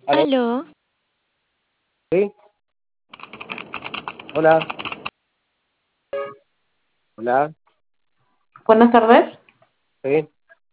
Aló, Aló, sí, hola, hola, Buenas tardes. sí,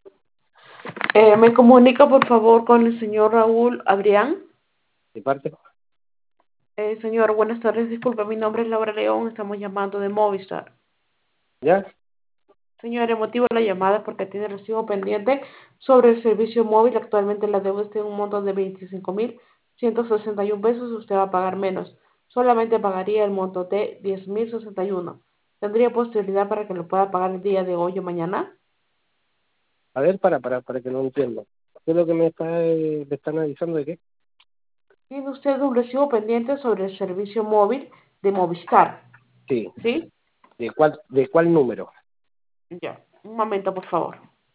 Me comunica por favor con el señor Raúl Adrián. de parte, Señor, buenas tardes. Disculpe, mi nombre es Laura León. Estamos llamando de Movistar. ¿ya? Señor, el motivo de la llamada es porque tiene recibo pendiente sobre el servicio móvil. Actualmente la deuda está en un monto de 25.161 pesos. Usted va a pagar menos. Solamente pagaría el monto de 10.061. ¿Tendría posibilidad para que lo pueda pagar el día de hoy o mañana? A ver, para que no entiendo. ¿Qué es lo que me están avisando de qué? Tiene usted un recibo pendiente sobre el servicio móvil de Movistar. Sí, ¿Sí? ¿de cuál número? Ya, un momento, por favor.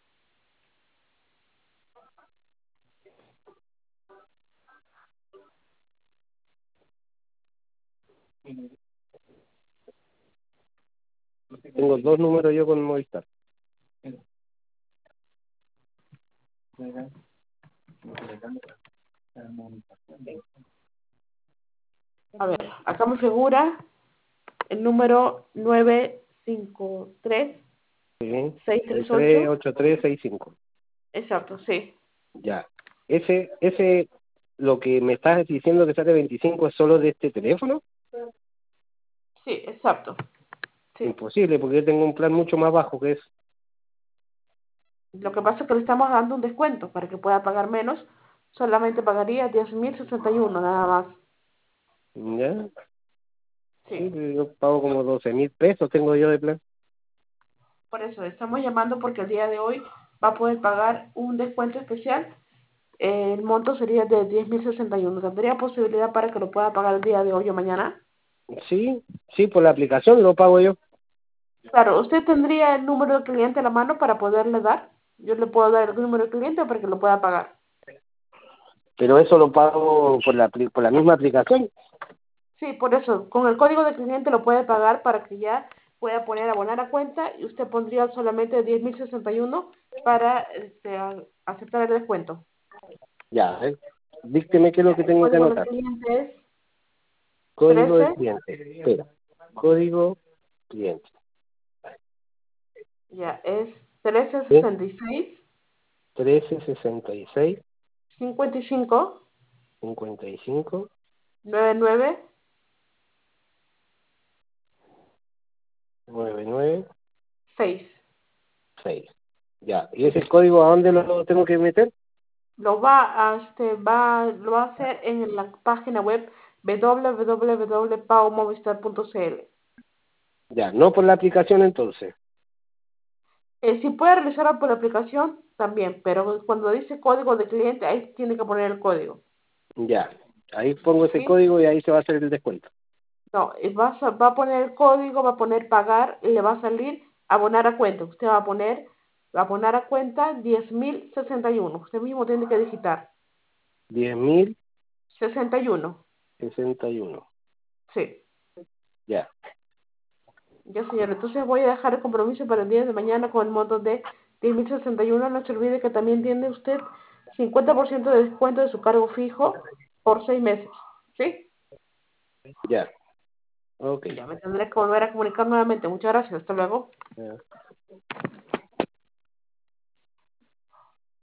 Tengo dos números yo con Movistar. A ver, acá me figura el número nueve cinco tres Sí, seis el tres tres ocho. ocho tres seis cinco. Exacto, sí. Ya. Ese, lo que me estás diciendo que sale 25 es solo de este teléfono. Sí, exacto. Sí. Imposible, porque yo tengo un plan mucho más bajo que eso. Lo que pasa es que le estamos dando un descuento para que pueda pagar menos. Solamente pagaría 10.061 nada más. ¿Ya? Sí, Sí. pero yo pago como 12.000 pesos tengo yo de plan. Por eso estamos llamando porque el día de hoy va a poder pagar un descuento especial. El monto sería de 10.061. ¿Tendría posibilidad para que lo pueda pagar el día de hoy o mañana? Sí, sí, por la aplicación lo pago yo. Claro, usted tendría el número del cliente a la mano para poderle dar. Yo le puedo dar el número del cliente para que lo pueda pagar. Pero eso lo pago por la misma aplicación. Sí, por eso, con el código de cliente lo puede pagar para que ya pueda poner abonar a cuenta y usted pondría solamente 10.061 para aceptar el descuento. Ya, dícteme qué es lo Ya, que el tengo que código de anotar. cliente es Código de 13, cliente. Espera. Código cliente. ya, es 13 ¿Sí? 66 1366 55 55 99 99 6. 6. Ya. ¿Y ese código a dónde lo tengo que meter? Lo va a hacer en la página web www.paumovistar.cl. Ya, no por la aplicación entonces. Si puede realizarlo por la aplicación, también, pero cuando dice código de cliente, ahí tiene que poner el código. Ya. Ahí pongo ese ¿Sí? código y ahí se va a hacer el descuento. No, va a poner el código, va a poner pagar y le va a salir abonar a cuenta. Usted va a poner abonar a cuenta 10.061. Usted mismo tiene que digitar 61. 10.061. Sí. Ya. Ya, señor. Entonces voy a dejar el compromiso para el día de mañana con el monto de 10.061. No se olvide que también tiene usted 50% de descuento de su cargo fijo por 6 meses. ¿Sí? Ya. Ok. Ya me tendré que volver a comunicar nuevamente. Muchas gracias. Hasta luego. Ya.